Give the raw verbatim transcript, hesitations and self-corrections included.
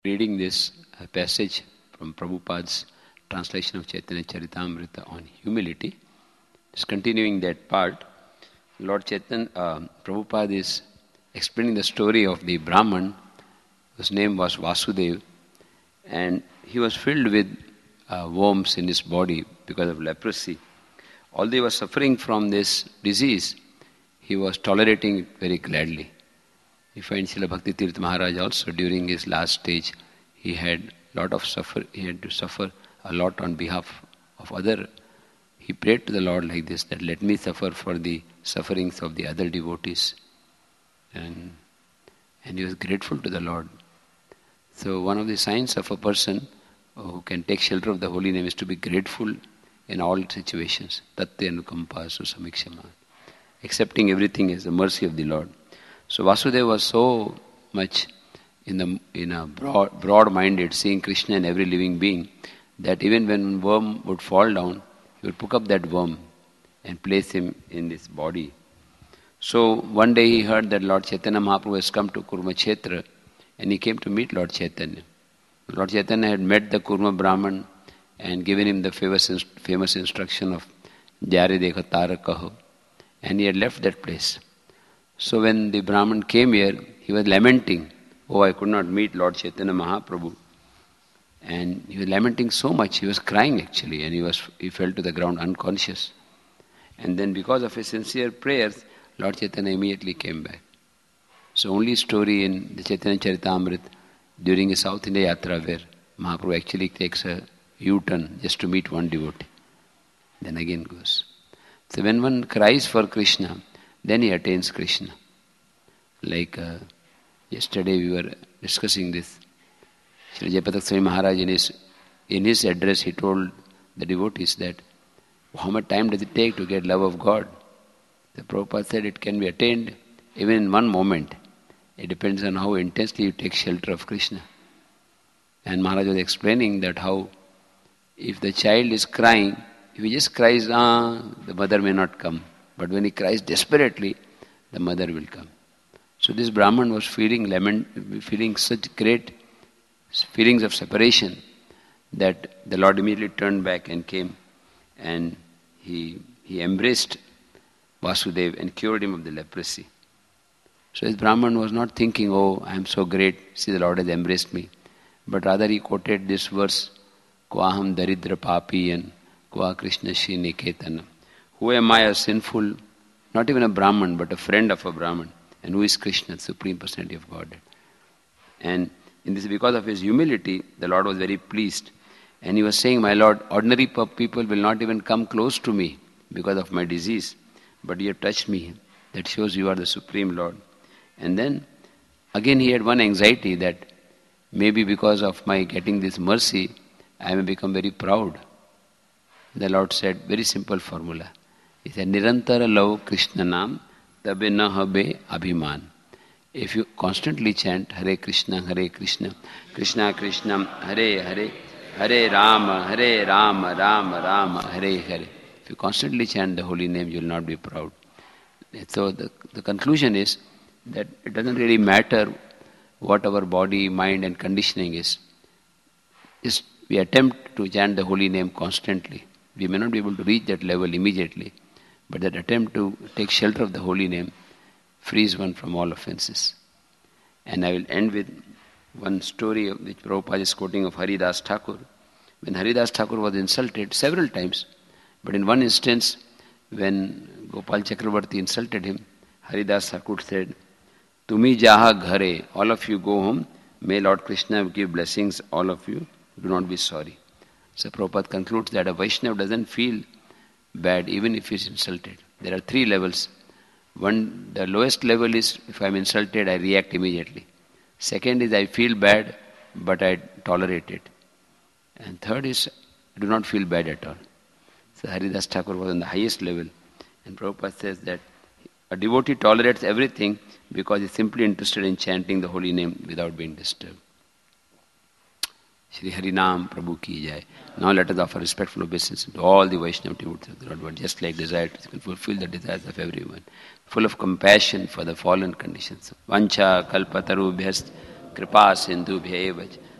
Reading this uh, passage from Prabhupada's translation of Chaitanya Charitamrita on humility, just continuing that part, Lord Chaitanya, uh, Prabhupada is explaining the story of the Brahman whose name was Vasudeva, and he was filled with uh, worms in his body because of leprosy. Although he was suffering from this disease, he was tolerating it very gladly. You find Srila Bhakti Tirtha Maharaj also during his last stage, he had lot of suffer. He had to suffer a lot on behalf of other. He prayed to the Lord like this: that let me suffer for the sufferings of the other devotees, and and he was grateful to the Lord. So one of the signs of a person who can take shelter of the holy name is to be grateful in all situations. Tatte anukampa susamikshama, accepting everything as the mercy of the Lord. So Vasudeva was so much in the in a broad, broad-minded, seeing Krishna in every living being, that even when worm would fall down, he would pick up that worm and place him in his body. So one day he heard that Lord Chaitanya Mahaprabhu has come to Kurmakshetra, and he came to meet Lord Chaitanya. Lord Chaitanya had met the Kurma Brahman and given him the famous, famous instruction of Jare Dekha Tarakaho, and he had left that place. So when the Brahman came here, he was lamenting, oh, I could not meet Lord Chaitanya Mahaprabhu. And he was lamenting so much, he was crying actually, and he was he fell to the ground unconscious. And then because of his sincere prayers, Lord Chaitanya immediately came back. So only story in the Chaitanya Charitamrita during a South India Yatra where Mahaprabhu actually takes a U-turn just to meet one devotee. Then again goes. So when one cries for Krishna, then he attains Krishna. Like uh, yesterday we were discussing this. Shri Jayapatak Swami Maharaj in his, in his address he told the devotees that how much time does it take to get love of God? The Prabhupada said it can be attained even in one moment. It depends on how intensely you take shelter of Krishna. And Maharaj was explaining that how if the child is crying, if he just cries, ah, the mother may not come. But when he cries desperately, the mother will come. So this Brahman was feeling lament, feeling such great feelings of separation that the Lord immediately turned back and came and he he embraced Vasudeva and cured him of the leprosy. So this Brahman was not thinking, oh, I am so great, see the Lord has embraced me. But rather he quoted this verse, Kvaham daridra papi and Kva Krishna Shri Niketana. Who am I, a sinful, not even a Brahman, but a friend of a Brahman? And who is Krishna, the Supreme Personality of Godhead? And in this, because of his humility, the Lord was very pleased. And he was saying, my Lord, ordinary people will not even come close to me because of my disease. But you have touched me. That shows you are the Supreme Lord. And then, again he had one anxiety that maybe because of my getting this mercy, I may become very proud. The Lord said, very simple formula. He said, Nirantara lav Krishna nam tabe na habe abhiman. If you constantly chant Hare Krishna, Hare Krishna, Krishna Krishna, Hare Hare, Hare Rama, Hare Rama, Rama Rama, Hare Hare. If you constantly chant the holy name, you will not be proud. So the, the conclusion is that it doesn't really matter what our body, mind and conditioning is. Just we attempt to chant the holy name constantly. We may not be able to reach that level immediately, but that attempt to take shelter of the holy name frees one from all offenses. And I will end with one story of which Prabhupada is quoting of Haridas Thakur. When Haridas Thakur was insulted several times, but in one instance, when Gopal Chakravarti insulted him, Haridas Thakur said, Tumi jaha ghare, all of you go home, may Lord Krishna give blessings, all of you, do not be sorry. So Prabhupada concludes that a Vaishnava doesn't feel bad even if he is insulted. There are three levels. One, the lowest level is if I am insulted, I react immediately. Second is I feel bad, but I tolerate it. And third is I do not feel bad at all. So Haridas Thakur was on the highest level. And Prabhupada says that a devotee tolerates everything because he is simply interested in chanting the holy name without being disturbed. Shri Harinam Prabhu Ki Jai. Now let us offer respectful obeisance to all the Vaishnava devotees of the Lord, but just like desire to fulfill the desires of everyone, full of compassion for the fallen conditions. Vancha kalpatarubhyast kripa sindhubhya evach